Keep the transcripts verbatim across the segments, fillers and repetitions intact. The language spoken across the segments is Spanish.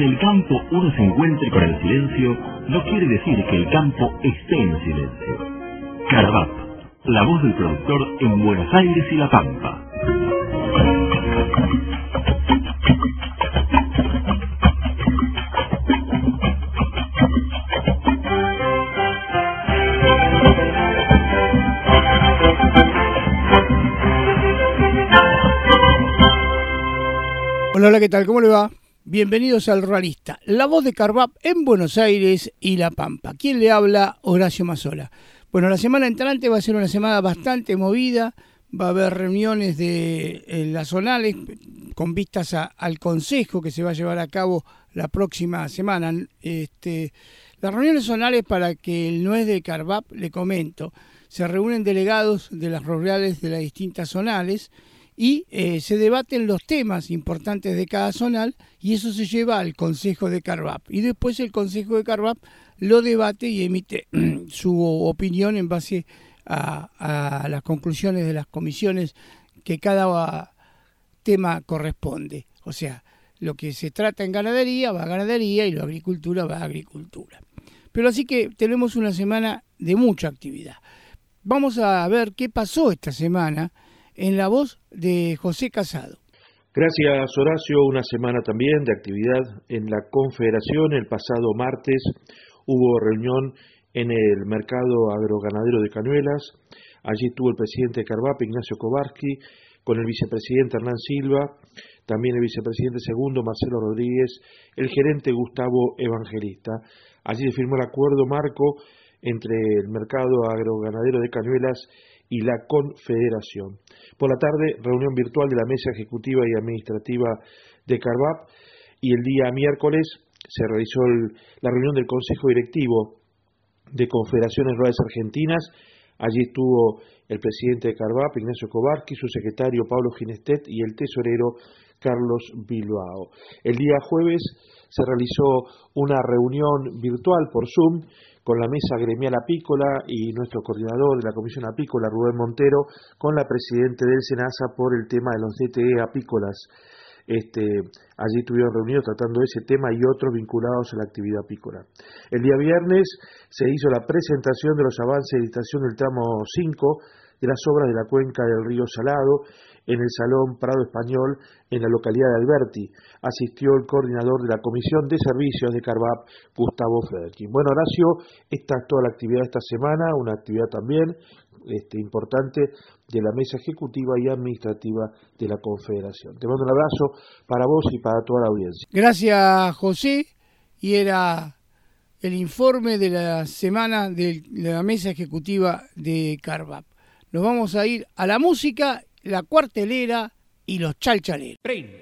en el campo uno se encuentre con el silencio, no quiere decir que el campo esté en silencio. Carvap, la voz del productor en Buenos Aires y La Pampa. Hola, hola, ¿qué tal? ¿Cómo le va? Bienvenidos al Ruralista, la voz de Carvap en Buenos Aires y La Pampa. ¿Quién le habla? Horacio Mazzola. Bueno, la semana entrante va a ser una semana bastante movida, va a haber reuniones de eh, las zonales con vistas a, al consejo que se va a llevar a cabo la próxima semana. Este, las reuniones zonales, para que no es de Carvap, le comento, se reúnen delegados de las rurales de las distintas zonales y eh, se debaten los temas importantes de cada zonal y eso se lleva al Consejo de Carvap. Y después el Consejo de Carvap lo debate y emite su opinión en base a, a las conclusiones de las comisiones que cada tema corresponde. O sea, lo que se trata en ganadería va a ganadería y lo de agricultura va a agricultura. Pero así que tenemos una semana de mucha actividad. Vamos a ver qué pasó esta semana en la voz de José Casado. Gracias, Horacio. Una semana también de actividad en la Confederación. El pasado martes hubo reunión en el mercado agroganadero de Cañuelas. Allí estuvo el presidente de Carvap, Ignacio Kowarski, con el vicepresidente Hernán Silva, también el vicepresidente segundo, Marcelo Rodríguez, el gerente Gustavo Evangelista. Allí se firmó el acuerdo marco entre el mercado agroganadero de Cañuelas y la Confederación. Por la tarde, reunión virtual de la Mesa Ejecutiva y Administrativa de Carvap, y el día miércoles se realizó el, la reunión del Consejo Directivo de Confederaciones Rurales Argentinas. Allí estuvo el presidente de Carvap, Ignacio Kowarski, su secretario Pablo Ginestet y el tesorero Carlos Bilbao. El día jueves se realizó una reunión virtual por Zoom con la mesa gremial apícola y nuestro coordinador de la Comisión Apícola, Rubén Montero, con la presidente del SENASA por el tema de los D T E apícolas. Este, allí estuvieron reunidos tratando ese tema y otros vinculados a la actividad apícola. El día viernes se hizo la presentación de los avances de licitación del tramo cinco de las obras de la cuenca del río Salado en el Salón Prado Español en la localidad de Alberti. Asistió el coordinador de la Comisión de Servicios de Carvap, Gustavo Frederkin. Bueno, Horacio, esta es toda la actividad de esta semana, una actividad también este, importante de la Mesa Ejecutiva y Administrativa de la Confederación. Te mando un abrazo para vos y para toda la audiencia. Gracias, José. Y era el informe de la semana de la Mesa Ejecutiva de Carvap. Nos vamos a ir a la música, la cuartelera y los chalchaleros.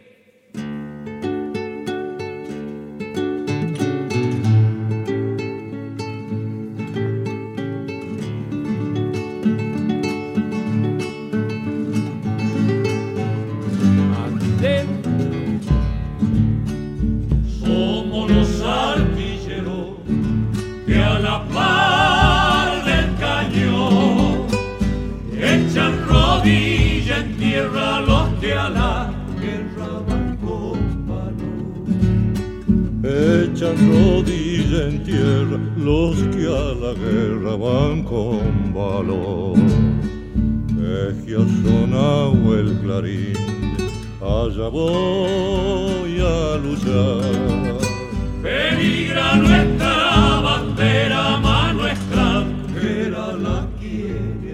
Somos los artilleros que a la par del cañón echan rodillas en tierra los que a la guerra van con valor. Echan rodillas en tierra los que a la guerra van con valor. Es que ha sonado el clarín, allá voy a luchar. Peligra nuestra bandera, mano extranjera la quiere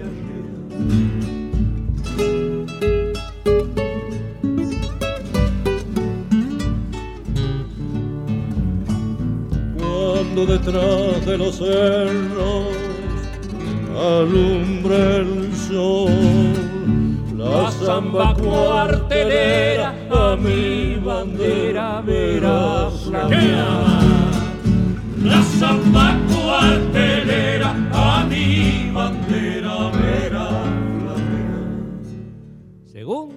Cuando detrás de los cerros alumbra el sol, la samba cuartelera a mi bandera verá flamear. La samba cuartelera a mi bandera verá flamear. Segunda.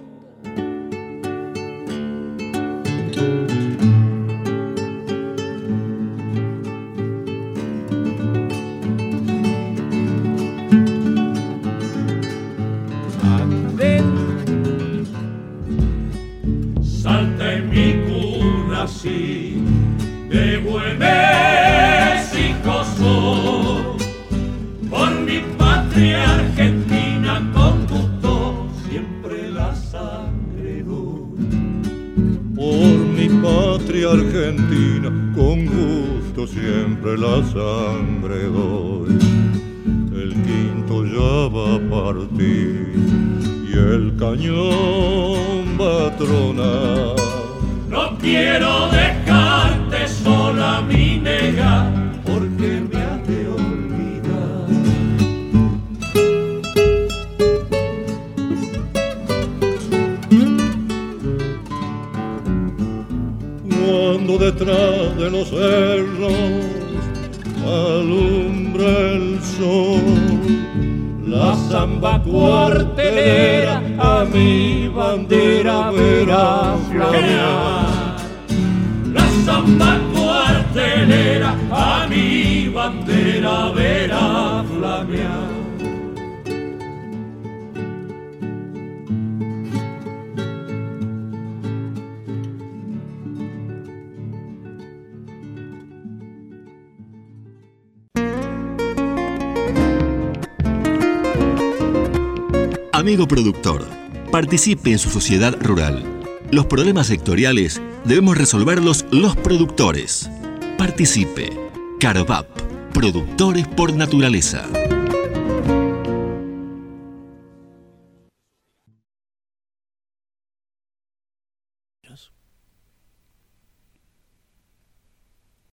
Salta en mi cuna así de Güemes, hijo soy. Por mi patria argentina con gusto siempre la sangre doy. Por mi patria argentina con gusto siempre la sangre doy. El quinto ya va a partir y el cañón va a tronar. No quiero dejarte sola, mi nega, porque me has de olvidar. Cuando detrás de los cerros alumbra el sol, la samba cuartelera a mi bandera verá flamear. La samba cuartelera a mi bandera verá flamear. Amigo productor, participe en su sociedad rural. Los problemas sectoriales debemos resolverlos los productores. Participe. Carvap, productores por naturaleza.